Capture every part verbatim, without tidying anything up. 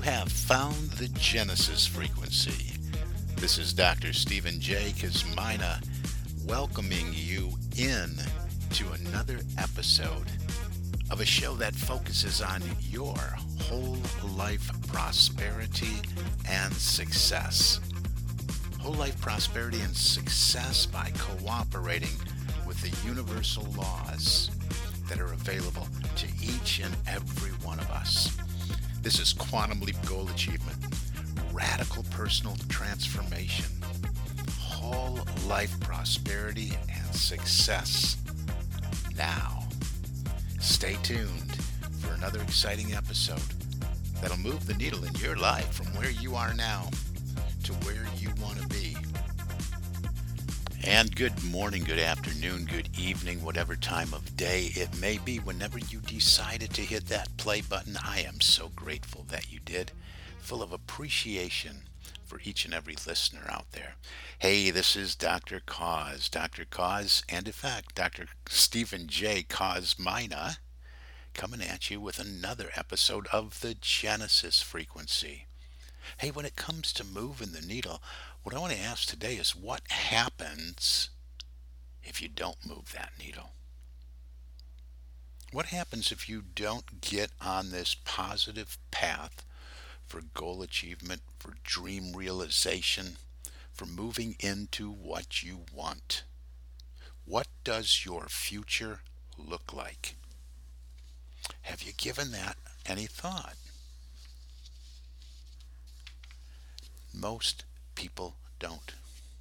have found the Genesis frequency. This is Doctor Stephen J. Kazmina welcoming you in to another episode of a show that focuses on your whole life prosperity and success. Whole life prosperity and success by cooperating with the universal laws that are available to each and every one of us. This is Quantum Leap Goal Achievement, radical personal transformation, whole life prosperity and success. Now, stay tuned for another exciting episode that'll move the needle in your life from where you are now to where you want to be. And good morning, good afternoon, good evening, whatever time of day it may be, whenever you decided to hit that play button. I am so grateful that you did, full of appreciation for each and every listener out there. Hey, this is Doctor Cause, Doctor Cause, and in fact, Doctor Stephen J. Kazmina, coming at you with another episode of the Genesis frequency. Hey, when it comes to moving the needle, what I want to ask today is what happens if you don't move that needle? What happens if you don't get on this positive path for goal achievement, for dream realization, for moving into what you want? What does your future look like? Have you given that any thought? Most people don't.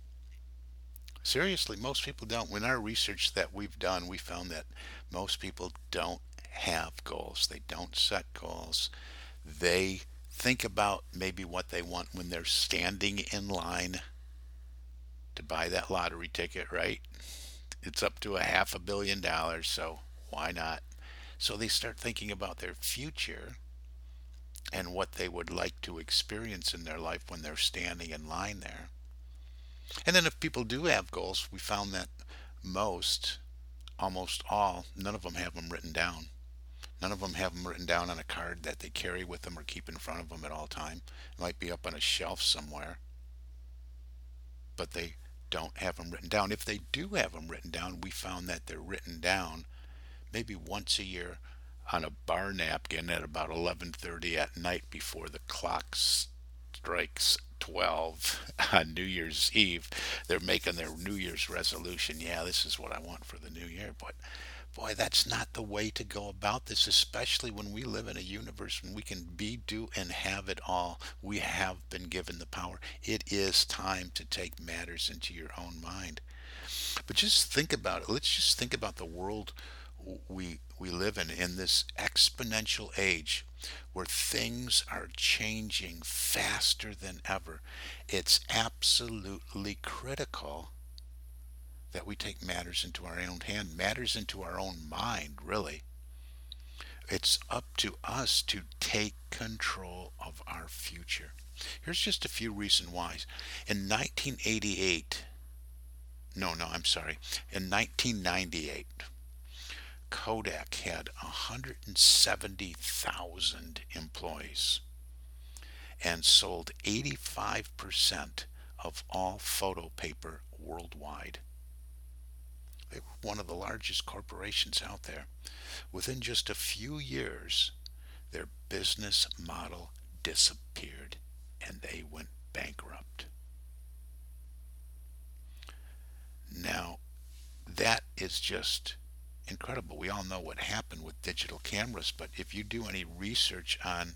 Seriously, most people don't. In our research that we've done, we found that most people don't have goals. They don't set goals. They think about maybe what they want when they're standing in line to buy that lottery ticket, right? It's up to a half a billion dollars, so why not? So they start thinking about their future and what they would like to experience in their life when they're standing in line there. And then if people do have goals, we found that most, almost all, none of them have them written down. None of them have them written down on a card that they carry with them or keep in front of them at all time. It might be up on a shelf somewhere, but they don't have them written down. If they do have them written down, we found that they're written down maybe once a year on a bar napkin at about eleven thirty at night before the clock strikes twelve on New Year's Eve. They're making their New Year's resolution. Yeah, this is what I want for the new year. But boy, that's not the way to go about this, especially when we live in a universe when we can be, do, and have it all. We have been given the power. It is time to take matters into your own mind. But just think about it. Let's just think about the world we we live in in this exponential age where things are changing faster than ever. It's absolutely critical that we take matters into our own hand, matters into our own mind, really. It's up to us to take control of our future. Here's just a few reasons why. In nineteen eighty-eight, no, no, I'm sorry, in nineteen ninety-eight, Kodak had one hundred seventy thousand employees and sold eighty-five percent of all photo paper worldwide. They were one of the largest corporations out there. Within just a few years, their business model disappeared and they went bankrupt. Now, that is just incredible. We all know what happened with digital cameras, but if you do any research on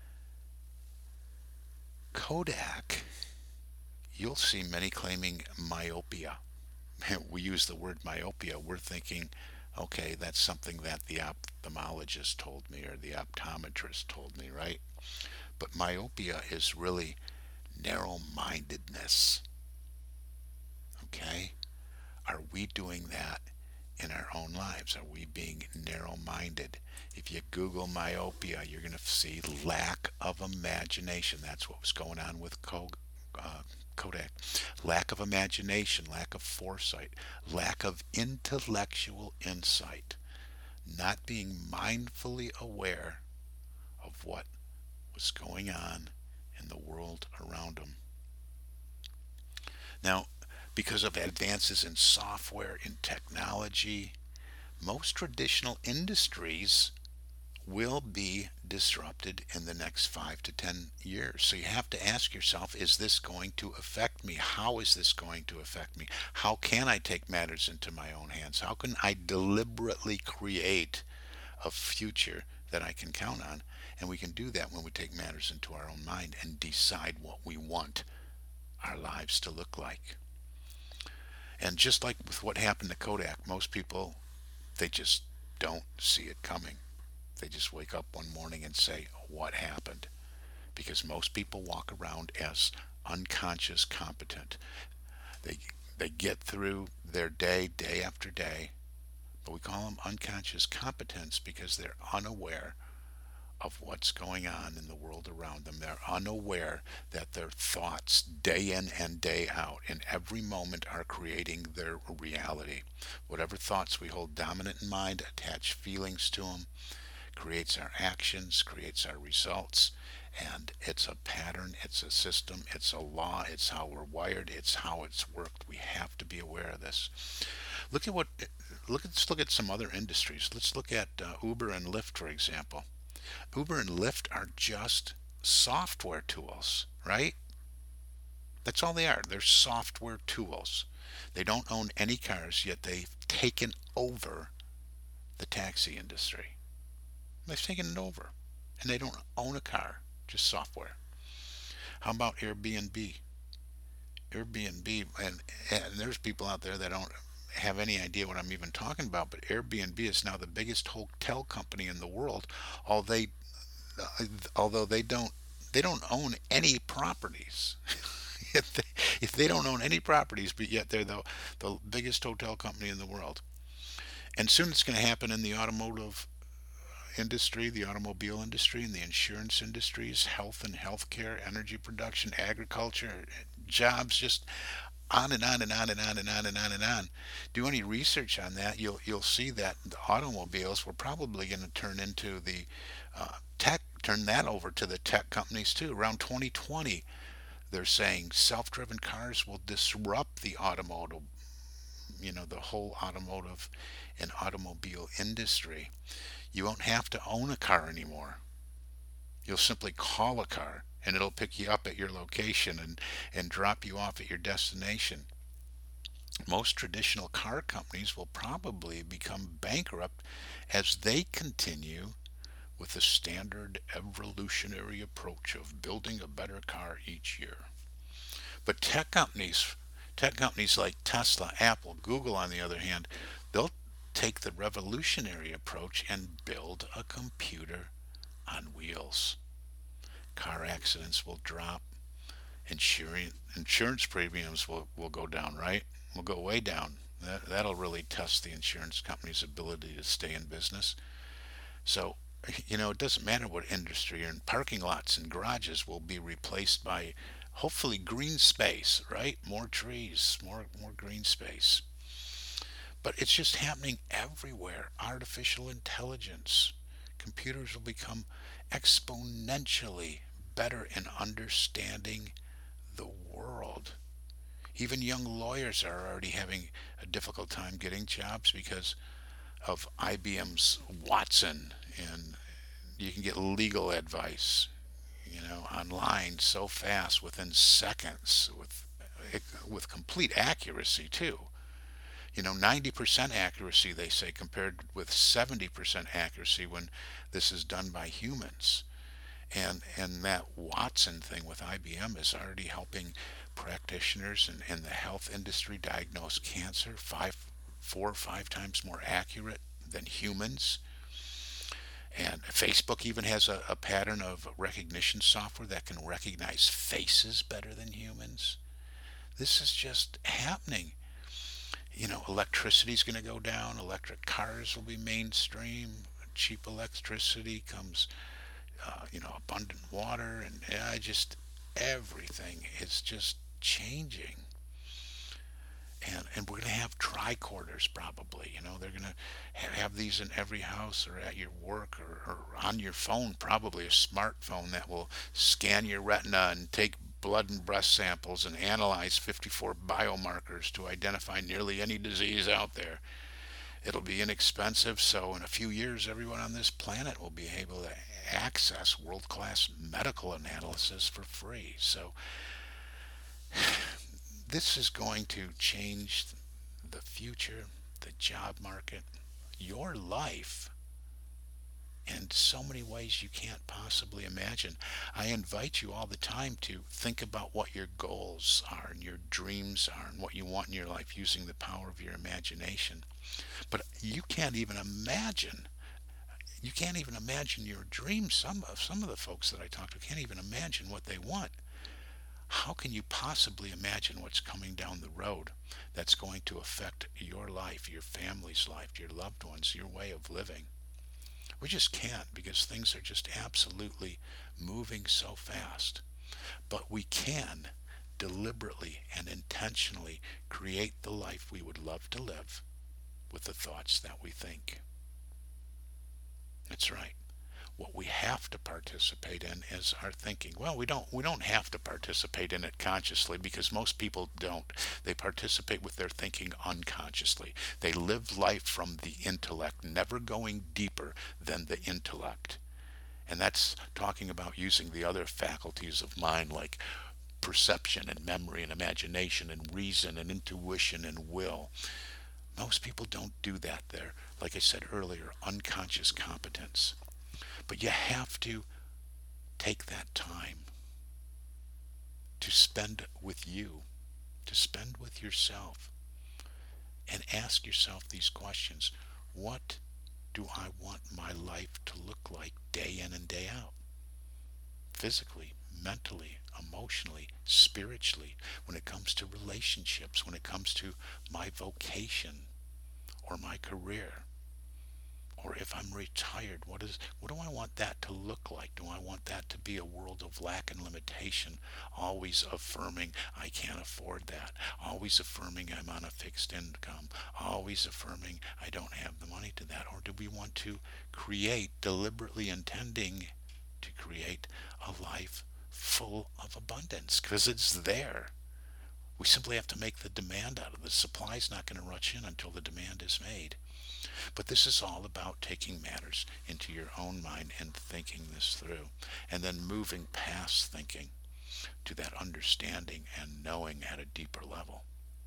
Kodak, you'll see many claiming myopia. We use the word myopia. We're thinking, okay, that's something that the ophthalmologist told me or the optometrist told me, right? But myopia is really narrow-mindedness. Okay? Are we doing that in our own lives? Are we being narrow-minded? If you Google myopia, you're going to see lack of imagination. That's what was going on with uh, Kodak. Lack of imagination, lack of foresight, lack of intellectual insight, not being mindfully aware of what what's going on in the world around them. Now, because of advances in software, in technology, most traditional industries will be disrupted in the next five to ten years. So you have to ask yourself, is this going to affect me? How is this going to affect me? How can I take matters into my own hands? How can I deliberately create a future that I can count on? And we can do that when we take matters into our own mind and decide what we want our lives to look like. And just like with what happened to Kodak, most people, they just don't see it coming. They just wake up one morning and say, what happened? Because most people walk around as unconscious competent. They, they get through their day, day after day, but we call them unconscious competence because they're unaware of what's going on in the world around them. They're unaware that their thoughts, day in and day out, in every moment, are creating their reality. Whatever thoughts we hold dominant in mind, attach feelings to them, creates our actions, creates our results, and it's a pattern, it's a system, it's a law, it's how we're wired, it's how it's worked. We have to be aware of this. Look at what, look at, let's look at some other industries. Let's look at uh, Uber and Lyft, for example. Uber and Lyft are just software tools, right? That's all they are. They're software tools. They don't own any cars, yet they've taken over the taxi industry. They've taken it over. And they don't own a car, just software. How about Airbnb? Airbnb, and, and there's people out there that don't have any idea what I'm even talking about, but Airbnb is now the biggest hotel company in the world. All they, uh, although they don't, they don't own any properties. if, they, if they don't own any properties, but yet they're the the biggest hotel company in the world. And soon it's going to happen in the automotive industry, the automobile industry, and the insurance industries, health and healthcare, energy production, agriculture, jobs, just on and on and on and on and on and on and on. Do any research on that, you'll you'll see that the automobiles were probably going to turn into the uh, tech, turn that over to the tech companies too. Around twenty twenty, they're saying self-driven cars will disrupt the automotive, you know, the whole automotive and automobile industry. You won't have to own a car anymore. You'll simply call a car and it'll pick you up at your location and, and drop you off at your destination. Most traditional car companies will probably become bankrupt as they continue with the standard evolutionary approach of building a better car each year. But tech companies, tech companies like Tesla, Apple, Google, on the other hand, they'll take the revolutionary approach and build a computer on wheels. Car accidents will drop. Insurance insurance premiums will, will go down, right? Will go way down. That, that'll really test the insurance company's ability to stay in business. So, you know, it doesn't matter what industry you're in. Parking lots and garages will be replaced by hopefully green space, right? More trees, more more green space. But it's just happening everywhere. Artificial intelligence. Computers will become exponentially better in understanding the world. Even young lawyers are already having a difficult time getting jobs because of I B M's Watson, and you can get legal advice, you know, online so fast within seconds with with complete accuracy too. You know, ninety percent accuracy, they say, compared with seventy percent accuracy when this is done by humans. And and that Watson thing with I B M is already helping practitioners in, in the health industry diagnose cancer five, four or five times more accurate than humans. And Facebook even has a, a pattern of recognition software that can recognize faces better than humans. This is just happening. You know, electricity is going to go down. Electric cars will be mainstream. Cheap electricity comes, uh, you know, abundant water, and yeah, just everything is just changing. and and we're going to have tricorders probably. You know, they're going to have these in every house or at your work, or, or on your phone, probably a smartphone that will scan your retina and take blood and breast samples and analyze fifty-four biomarkers to identify nearly any disease out there. It'll be inexpensive, so in a few years, everyone on this planet will be able to access world class medical analysis for free. So, this is going to change the future, the job market, your life in so many ways you can't possibly imagine. I invite you all the time to think about what your goals are and your dreams are and what you want in your life using the power of your imagination. But you can't even imagine. You can't even imagine your dreams. Some of some of the folks that I talk to can't even imagine what they want. How can you possibly imagine what's coming down the road that's going to affect your life, your family's life, your loved ones, your way of living? We just can't, because things are just absolutely moving so fast. But we can deliberately and intentionally create the life we would love to live with the thoughts that we think. That's right. What we have to participate in is our thinking. Well, we don't we don't have to participate in it consciously, because most people don't. They participate with their thinking unconsciously. They live life from the intellect, never going deeper than the intellect. And that's talking about using the other faculties of mind, like perception and memory and imagination and reason and intuition and will. Most people don't do that. They're, like I said earlier, unconscious competence. But you have to take that time to spend with you, to spend with yourself, and ask yourself these questions. What do I want my life to look like day in and day out? Physically, mentally, emotionally, spiritually, when it comes to relationships, when it comes to my vocation or my career. Or if I'm retired, what is what do I want that to look like? Do I want that to be a world of lack and limitation, always affirming I can't afford that, always affirming I'm on a fixed income, always affirming I don't have the money to that? Or do we want to create, deliberately intending to create a life full of abundance? Because it's there. We simply have to make the demand out of it. The supply's not going to rush in until the demand is made. But this is all about taking matters into your own mind and thinking this through, and then moving past thinking to that understanding and knowing at a deeper level.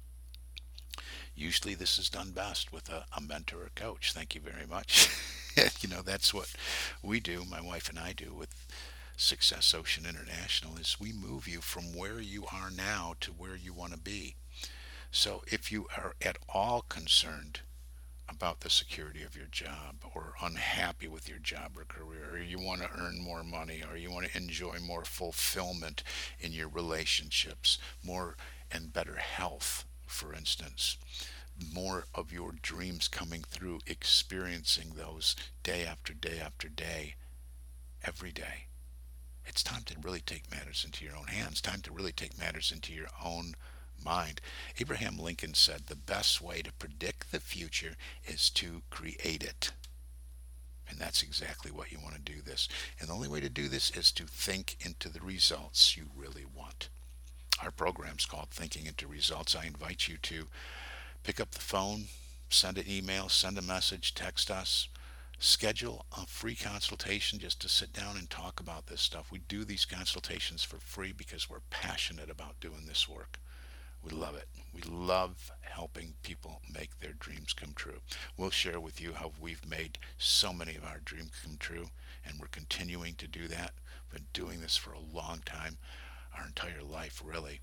Usually this is done best with a, a mentor or coach. Thank you very much. You know, that's what we do, my wife and I do with Success Ocean International, is we move you from where you are now to where you want to be. So if you are at all concerned about the security of your job, or unhappy with your job or career, or you want to earn more money, or you want to enjoy more fulfillment in your relationships, more and better health, for instance, more of your dreams coming through, experiencing those day after day after day, every day. It's time to really take matters into your own hands, time to really take matters into your own mind. Abraham Lincoln said the best way to predict the future is to create it. And that's exactly what you want to do this. And the only way to do this is to think into the results you really want. Our program's called Thinking into Results. I invite you to pick up the phone, send an email, send a message, text us, schedule a free consultation just to sit down and talk about this stuff. We do these consultations for free because we're passionate about doing this work. We love it. We love helping people make their dreams come true. We'll share with you how we've made so many of our dreams come true, and we're continuing to do that. We've been doing this for a long time, our entire life, really.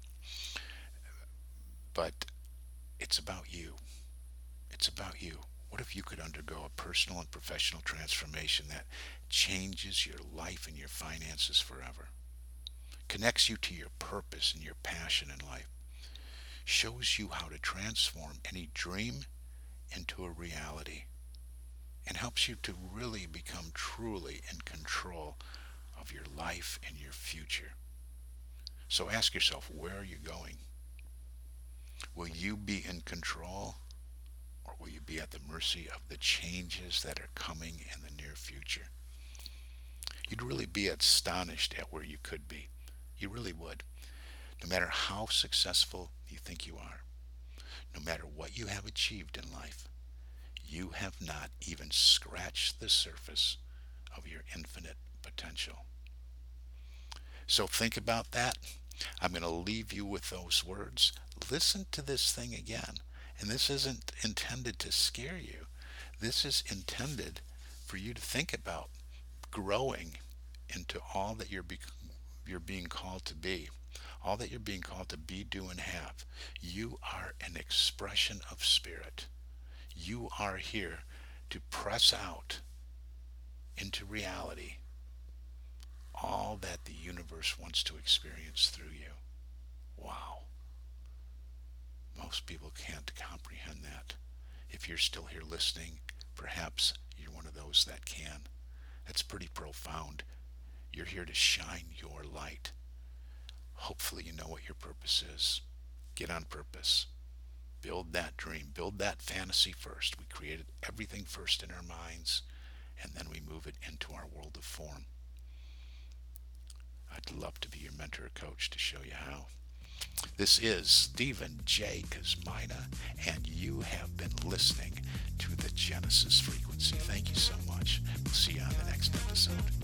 But it's about you. It's about you. What if you could undergo a personal and professional transformation that changes your life and your finances forever? Connects you to your purpose and your passion in life. Shows you how to transform any dream into a reality, and helps you to really become truly in control of your life and your future. So ask yourself, where are you going? Will you be in control, or will you be at the mercy of the changes that are coming in the near future? You'd really be astonished at where you could be. You really would. No matter how successful you think you are, no matter what you have achieved in life, you have not even scratched the surface of your infinite potential. So think about that. I'm going to leave you with those words. Listen to this thing again. And this isn't intended to scare you. This is intended for you to think about growing into all that you're be- you're being called to be. All that you're being called to be, do, and have. You are an expression of spirit. You are here to press out into reality all that the universe wants to experience through you. Wow. Most people can't comprehend that. If you're still here listening, perhaps you're one of those that can. That's pretty profound. You're here to shine your light. Hopefully you know what your purpose is. Get on purpose. Build that dream. Build that fantasy first. We created everything first in our minds, and then we move it into our world of form. I'd love to be your mentor or coach to show you how. This is Stephen J. Kosmina, and you have been listening to the Genesis Frequency. Thank you so much. We'll see you on the next episode.